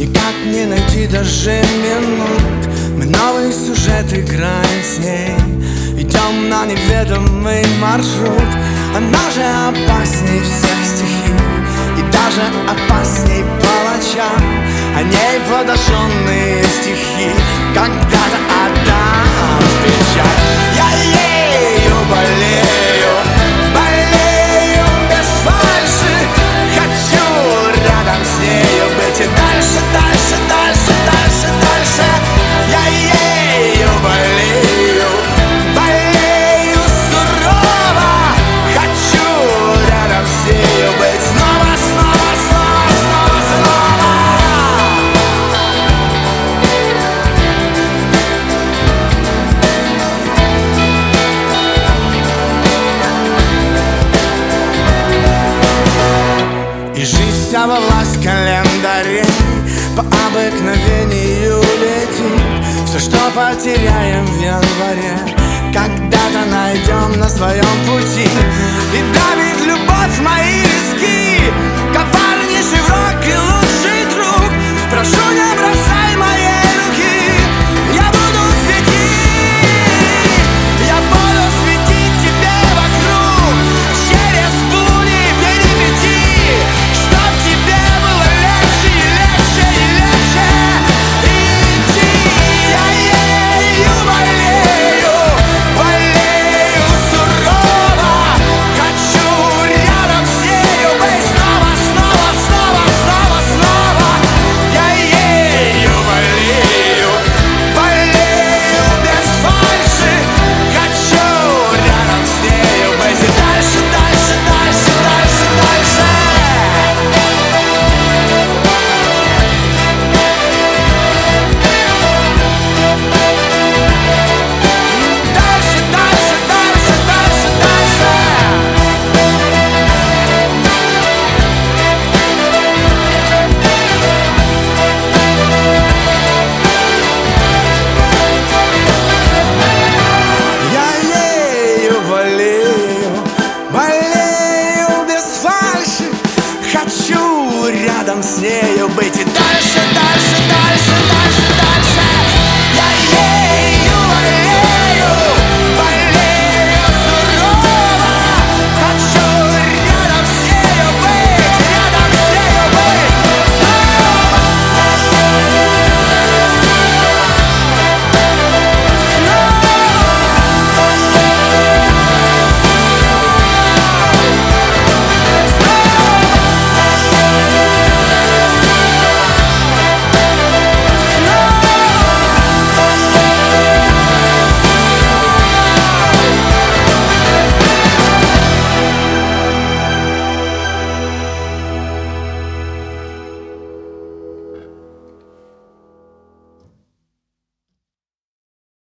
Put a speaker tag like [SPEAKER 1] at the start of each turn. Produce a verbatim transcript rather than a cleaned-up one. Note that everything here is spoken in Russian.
[SPEAKER 1] Никак не найти даже минут. Мы новый сюжет играем с ней, идем на неведомый маршрут. Она же опасней всех стихий, и даже опасней палача. О ней подожженные стихи когда-то отдам в печать. Я ею болею, болею без фальши. Хочу рядом с нею быть и дальше, дальше, дальше, дальше, дальше. Я ею болею, болею сурово. Хочу рядом с нею быть снова, снова, снова, снова, снова. И жизнь вся во власть календарей по обыкновению летит. Все, что потеряем в январе, когда-то найдем на своем пути. И давит любовь в мои виски, коварнейший враг и лучший друг. Прошу, не бросай.